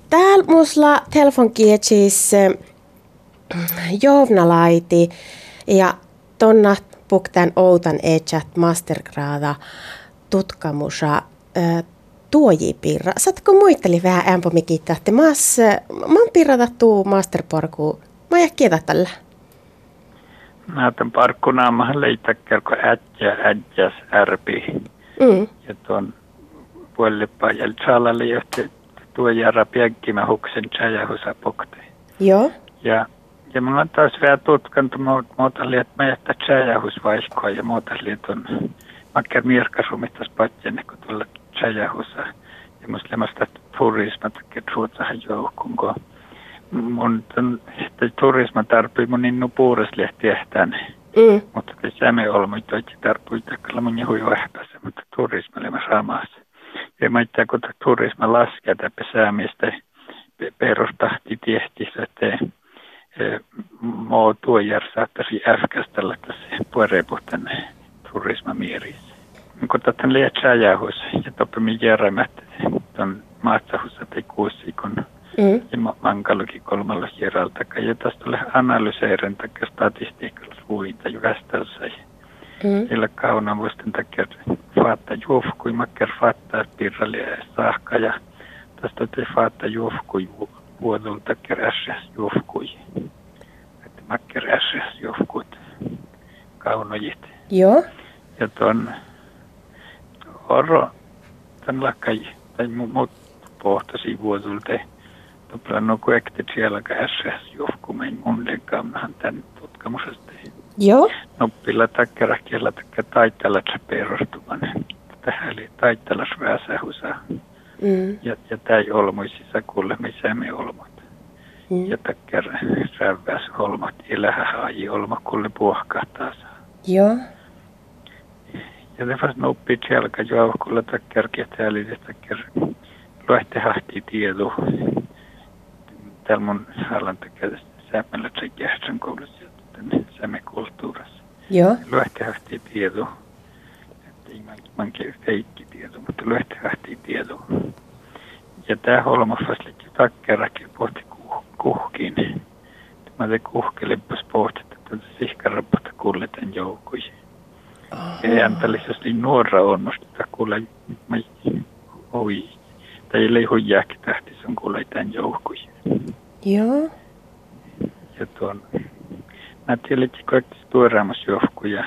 Täällä musla telefonkietsis journalaiti ja tonna puktan outan etsät mastergraada tutkamusa tuojipirra. Saatko muisteli vähän ämpomikitä, että mä oon pirrata tuu masterporku. Mä jää kieta tällä. Mä tämän parkkunaamahan leitäkkerko ädjäs ärpi. Ja tuon puolipaa jäl saalalle johti tuo järä piäkkimä huksen tjäjähusa pokte. Joo. Ja mä oon taas vähän tutkantu, muuta että mä jättä tjäjähusvaihkoa ja muuta liiton makker mirkkasumittas patjenne, kun tuolla tjäjähusa. Ja musta lemasta turismatakin suutsahan joukkuun, kun mun turisma tarpii mun innu puureslehti ehtään. Mutta se me olemme toikin tarpii takalla mun hui vähpässä, mutta turisma olemme samassa. Ja mä itse kun turisma laskee täpä säämistä perustahti tiehtissä, että muu tuojar saattaisi äfkästellä tässä puorepuhtan turismamierissä. Kun tätä lietsää jäähus ja toppimi järjemät tuon maatsahussa tai kuusikon ja mankalukin kolmalla järjeltä. Ja tästä tulee analyseerin takia statistiikalla suita ja västelssä. Sillä kaunan vuosten takia faatta juofkui, makker faattaa pirralia ja saakka. Ja tästä oli faatta juofkui vuodolta takia ässäs juofkui. Että makker ässäs juofkuit kaunojit. Joo. Ja tuon oro, tämän lakkai, tai muut pohtasi vuodolta. Tupla no kuekti siellä ässäs juofkumein mun leikkaamnahan tämän tutkamusesta. Joo. Noppilla takkara kiellä takkara taitella perustuvan. Tähän oli taitella sväsähusa. Ja tää ei olmuisissa kuule missä me olmat. Ja takkara sväväs olmat elähähaaji olma kuule puhkahtaa. Joo. Ja te vasta noppii sielkä juokulla takkara kietääli takkara luehtehahti tiedu. Täällä mun alan takia sämmällä tsekiähtsän koulussa sämekulttuurassa. Joo. Luehtehahti tiedu. Että ei mankin feikki tiedu, mutta luehtehahti tiedu. Ja tää holmafas liittyy takkarakin pohti kuhkiin. Mä tein kuhkelimpas pohti, että sihkarapata kulletan joukuihin. Ja antallisesti nuora onnostetaan kuule oi. Tai ei hui jääkitähti, se on kuule tämän joukkuihin. Joo. Ja tuon, mä tiedän, että kaikki tuoreamassa johkuja.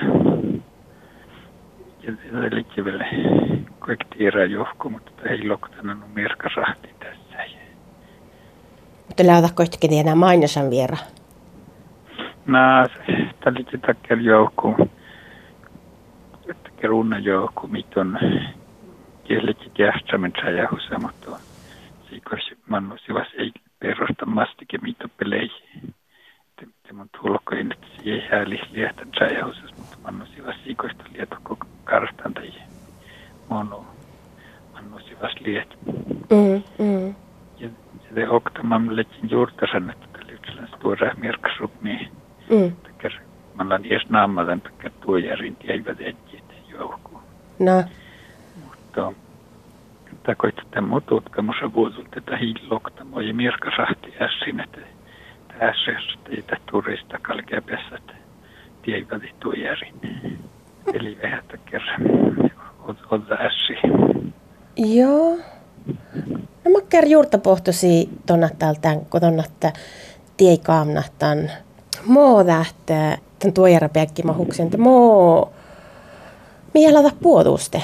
Ja se liittyy vielä kaikki tiedään johku, mutta ei loktana on mirkasahti tässä. Mutta lähdetäänkö yhtäkkiä enää mainosan viera? No, tämä liittyy takia johku. Takia runnan johku, mitä on kielletty kähtsämen säjähusa, mutta siikoisi mannusivas ei perusta mastikin mitä peleihin. Mun tulkoin, että se ei häälis liehtän säjähusas, mutta mannusivas siikoista lietu koko karstan tai mono mannusivas liet. Ja se oktaman letsin juurtasan, että tämä oli yksellään tuoreä mirkkasrupmiin. Mä ollaan ees naamatan, että tuojarin eivät etsiä joukuun. No. Mutta tämä koitetaan mun tutkamussa vuodelta tätä hiilloktamo ja mirkkasahti ässin, että ässästä ei tätä turista kalkeapessa, että tiedät tuojarin. Eli vähätä kerran ottaa ässi. Joo. No mä kerran juurta pohtosi tuonna täältä, kun tuonna, että tiei kaamnahtan. Moo tähtä, tämän tuojarapiäkki mahuksen, että mihin laita puotuste?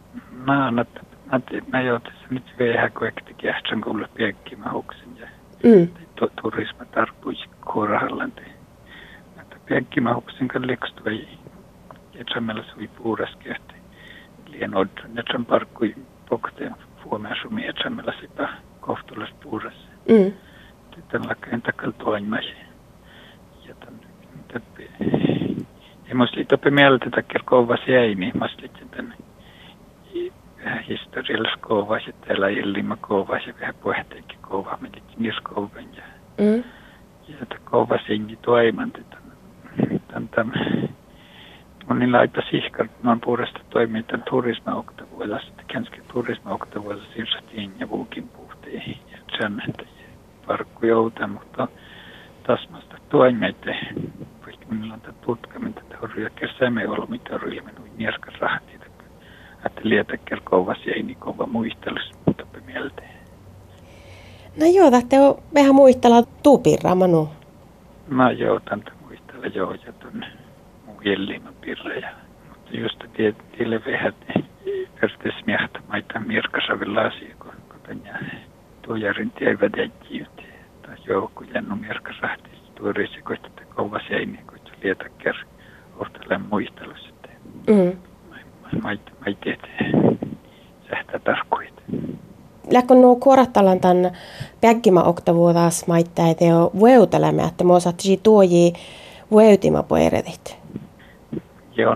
Mä joutuisin nyt vähän kuekti kähtsän kuule piäkki mahuksen ja turisma tarpuisi kuorahallan. Piäkki mahuksen kan lekstu ei etsämällä sui puuraskehti. Lien odron etsän parkkui pokteen fuomeen sumi etsämällä sitä kohtuullis puurassa. Tämän lakkain takal toimai. Ja ja musta liittopi mieltä takia kova seini. Musta liittopi tänne historiallis kova ja täällä ilma kova ja vähän puhehteenkin kova. Me liittopi mies kovan ja että kova seini toiman. Monilla aika sihkar, mä oon puolesta toimii tämän turisma-oktavuudessa, että känskin turisma-oktavuudessa siirsätiin ja vuukin puhtiin. Ja sen, että parkku joutaa, mutta tasmasta toimijoita, vaikka minulla on tutkamista, että on ryökkässämme ollut, mitä on ilmennyt nierkan rahtiita, että lietäkään kovas ja ei niin kova muistelus, mutta mieltä. No joo, tätä on vähän muistella tuupirraa, Manu. Mä joutan muistella joo, ja tuonne mun jelliman pirreja. Mutta just tielle vähän vertes miehtä maita mirkasavilla asia, kun tuojarin tievät jäjiä. Tai joukko jännu mirkasahti, tuorisi koittaa kovas ja ei niin koittaa lietäkään ohtelen muistelus. Mä ei tiedä sähtää tarkkuit. Läkö nuo kuorattalan tämän päggimä oktavuudas maittaa, että on vueutelemme, että me osaattiin tuojia vueutima poeredit. Joo,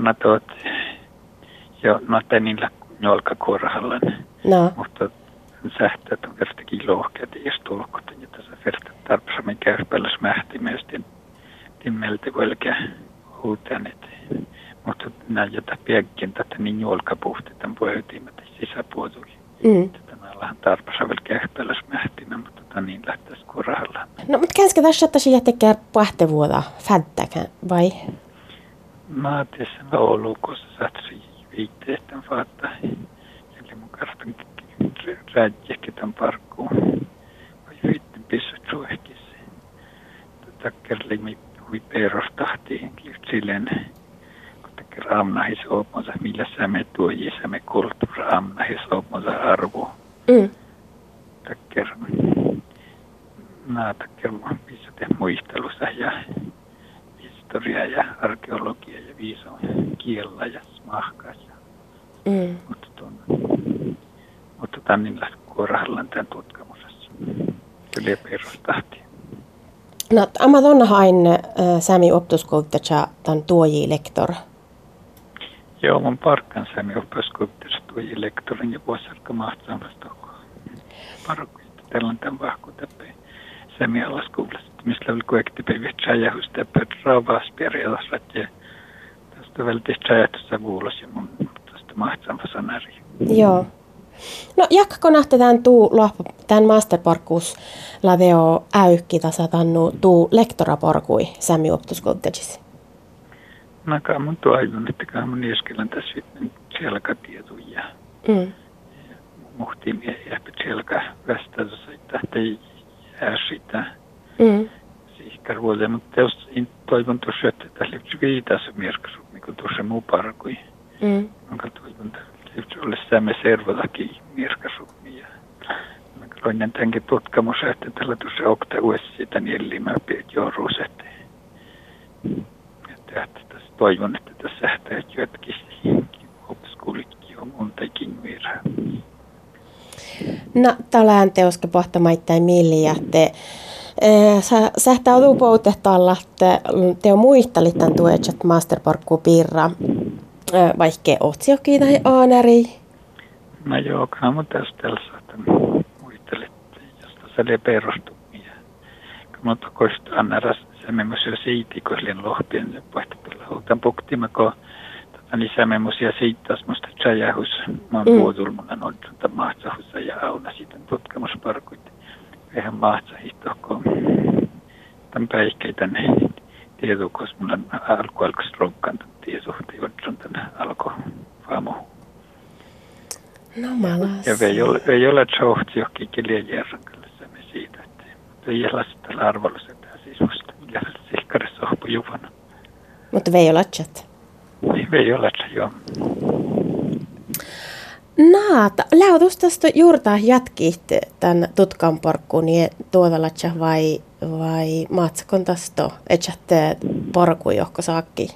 niillä nolkakuorahallan. No. Mutta sähtää on vertakin lohkeat, jos tulkot, ja tässä verta tarpeeksi käypäälläs mähtimeestin timmelti velkä uuteen. Mutta nämä jota pägkin tätä niin nolkapuhti tämän vueutima tai sisäpuolella. Ollaan tarpeeksi vielä käypäälläs mähtimä, mutta niin lähtäisi kuorahallaan. No, mutta käänsikö tässä, että sillä tekee pähtävuoda fättäkään, vai? Mä tiedän Oulu, kun sä saatsi viitteestä vaattaa. Eli mun kartan räädjäkin tämän parkkuun. Vai viitten pissut suihkissa. Kerli hui perustahtiin silleen, kun takia amnahis oopansa, millä säme tuojii säme kulttuura amnahis oopansa arvo. Takia mun pissut muistelussa ja historia ja arkeologia ja viiso kiellä ja smahkas. Mutta tannilla kuorahallan tämän tutkimusessa. Kyllä perustahti. No, amma tuonna hain Sami optuskouluttaja tämän tuoji lektor. Joo, mun parkkan Sami optuskouluttaja tuoji lektorin ja vuosarka mahtsamasta. Parkkuista tällän tämän vahkuutäpäin. Sami alaskuulassa, missä oli kuekti päivät säjähusta raavaasperiaatteessa, ja tästä välttämättä säjähtössä vuulossa ja mun tästä mahtsamassa sanari. Joo. No, jakkako nähtetään tämän masterparkkuus laveo äykki tasatannu tuu lektoraparkui Sami optuskouluttajissa? No, mun toivon, että mun ieskelen tässä selkätietoja. Muhtiin jääpä selkä västässä, että ei jää sitä. Siihkär vuoteen, mutta jos toivon tuossa, että tässä olisi viitässä mirkasu, niin kuin tuossa muu parkui. Onko toivon, että olisi sämme servotakin mirkasu. Mä loin tämänkin tutkimus, että tällä tuossa okta uudessa niin elimää jouruus, että tässä toivon, että tässä sähtää jotkin opskuulitkin on montakin virää. No, tällään teoske pohtamaittain milli, että sähtää tuu poutehtalla, että teo muistelit tämän tuetsat masterparkkuun piirra, vaikkei otsiokin tai aanäri. No joo, kyllä mun tästä että muistelit, josta se oli perustumia. Kun mun tokoista annaras, se myös jo siiti, kun olin lohpien, se pohtitella huutan puktimako. Niin semmoisia siitä musta säjähus. Mä oon vuotulmuna noita mahtsahussa ja auna siitä tutkimusparkuita. Vähän mahtsahihtohkoon. Tämän päihkeitä tieto, koska mulla alkualkaisi ronkkaan tämän tiesuhteen, jotka tänne alkoi faamuun. No malas. Ja ei ole tsohti johonkin kilien järrankalle me siitä, että ei ole sitä arvollista tämä sisusta. Ja sihkarissa sohpu juvana. Mutta vei ole chat. Ei ole, joo. Naata, läutustasta juurta jatkit tämän tutkan parkkuun tuotalatsa vai maatsakon tästä etsätte parkku johko saakki?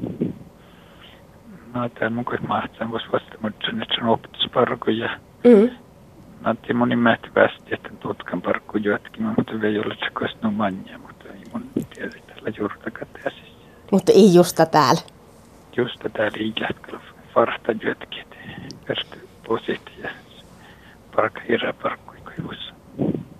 No, tämä on mukaan mahtsaa, voisi vastata, mutta se on opetusparkku ja Natti moni mähtyvästi, että tutkan parkku jatkin, mutta ei ole se kostunut manja, mutta ei mun tiedä tällä juurtakaan tässä. Mutta ei justa täällä. Just täällä iilähtällä farsta jatkin, että verta posit ja parkka iräparkku, kun